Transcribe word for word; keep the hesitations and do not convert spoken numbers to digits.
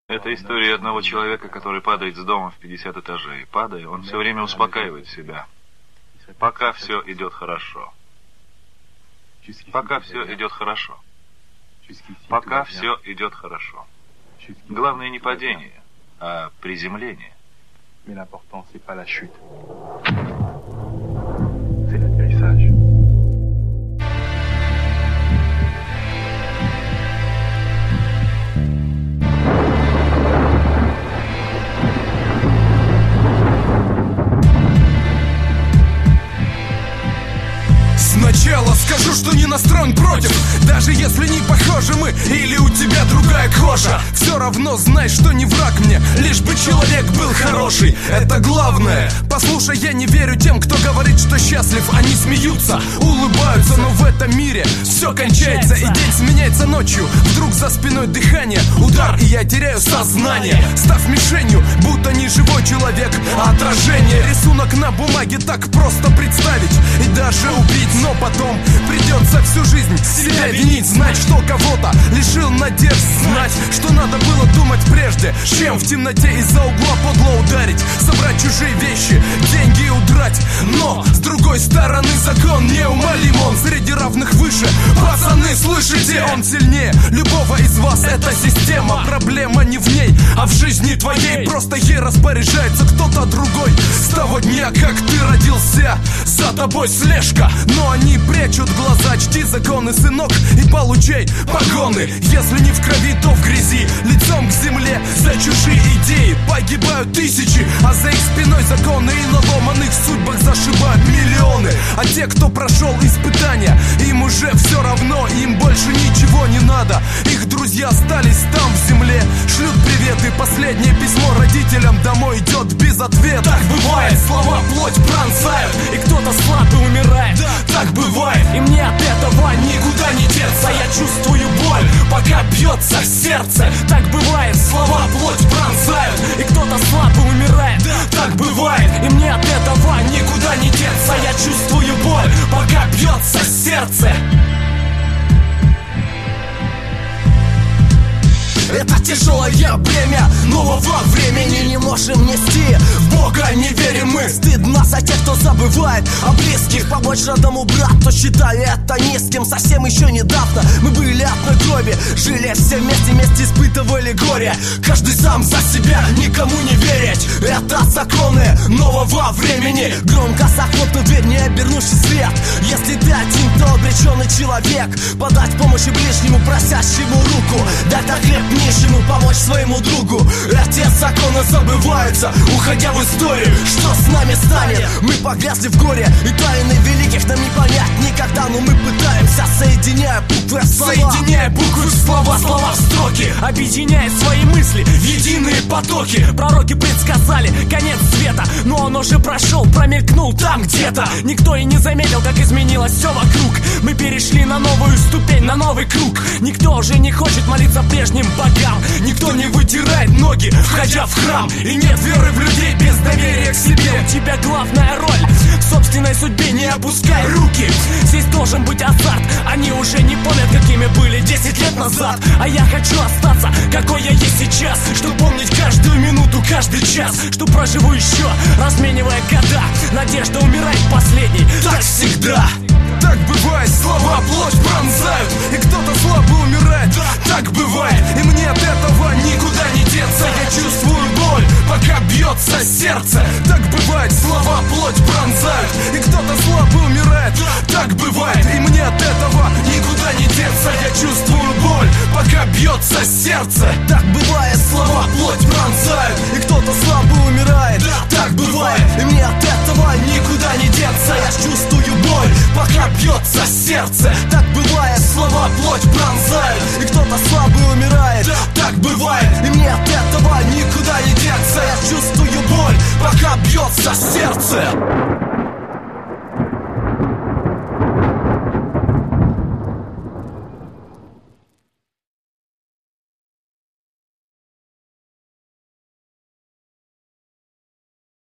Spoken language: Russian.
Это история одного человека, который падает с дома в пятьдесят этажей. Падая, он все время успокаивает себя. Пока все идет хорошо. Пока все идет хорошо. Пока все идет хорошо. Главное не падение, а приземление. Mais l'important, c'est pas la chute. C'est l'atterrissage. Сначала скажу, что не настроен против. Даже если не похожи мы, или у тебя другая кожа, все равно знай, что не враг мне, лишь бы человек был хороший. Это главное. Послушай, я не верю тем, кто говорит, что счастлив. Они смеются, улыбаются, но в этом мире все кончается, и день сменяется ночью. Вдруг за спиной дыхание, удар, и я теряю сознание. Став мишенью, будто не живой человек, а отражение. Рисунок на бумаге так просто представить и даже убить. Но потом придется всю жизнь себя винить, знать, что кого-то лишил надежд, знать, что надо было думать прежде, чем в темноте из-за угла подло ударить, собрать чужие вещи, деньги и удрать. Но с другой стороны закон неумолим, он среди равных выше. Пацаны, слышите, он сильнее любого из вас. Это система, проблема не в ней, а в жизни твоей. Просто ей распоряжается кто-то другой. С того дня, как ты родился, за тобой слежка, но они прячут глаза. Чти законы, сынок, и получай погоны. Если не в крови, то в грязи, лицом к земле. За чужие идеи погибают тысячи, а за их спиной законы, и на ломаных судьбах зашибают миллионы. А те, кто прошел испытания, им уже все равно, им больше ничего не надо. Их друзья остались там в земле, шлют приветы. Последнее письмо родителям домой идет без ответа. Так бывает, слова плоть пронзают, и кто-то слабый умирает. Так бывает, и мне от этого никуда не деться. Я чувствую боль, пока бьется сердце. Так бывает, слова плоть пронзают, и кто-то слабый умирает. Так бывает, и мне от этого никуда не деться. Я чувствую боль, пока бьется сердце. Это тяжелое бремя нового времени, не можем нести. В Бога не верим мы. Стыдно за тех, кто забывает о близких. Помочь родному брату, считаю это низким. Совсем еще недавно мы были одной крови, жили все вместе, вместе испытывали горе. Каждый сам за себя, никому не верить. Это законы нового времени. Громко захлопнув дверь, не обернувшись вслед. Если ты один, то обреченный человек. Подать помощь ближнему, просящему руку. Дай так хлеб нищему, помочь своему другу. Эти законы забываются, уходя в историю. Что с нами станет? Мы погрязли в горе, и тайны великих нам не понять никогда. Но мы пытаемся, соединяя буквы в слова. Соединяя буквы в слова, слова в строки, объединяя свои мысли в единые потоки. Пророки предсказали конец света, но он уже прошел, промелькнул там где-то. Никто и не заметил, как изменилось все вокруг. Мы перешли на новую ступень, на новый круг. Никто уже не хочет молиться прежним богам. Никто не вытирает ноги, входя в храм. И нет веры в людей без доверия к себе. У тебя главная роль в собственной судьбе, не опускай руки. Здесь должен быть азарт. Они уже не помнят, какими были десять лет назад. А я хочу остаться, какой я есть сейчас. Чтоб помнить каждую минуту, каждый час. Что проживу еще, разменивая года. Надежда умирает последней, так всегда. Так бывает, слова плоть пронзают, и кто-то слабо умирает. Так бывает, и мне от этого никуда не деться. Я чувствую боль, пока бьется сердце. Так бывает, слова плоть пронзают, и кто-то слабо умирает. Так бывает, и мне от этого никуда не деться. Я чувствую боль, пока бьется сердце. Так бывает, слова плоть пронзают, и кто-то слабо умирает. Так бывает, и мне от этого никуда не деться. Я чувствую боль, пока бьется сердце. Так бывает, слова плоть пронзают, и кто-то слабый умирает. Так бывает, и мне от этого никуда не деться. Я чувствую боль, пока бьется сердце.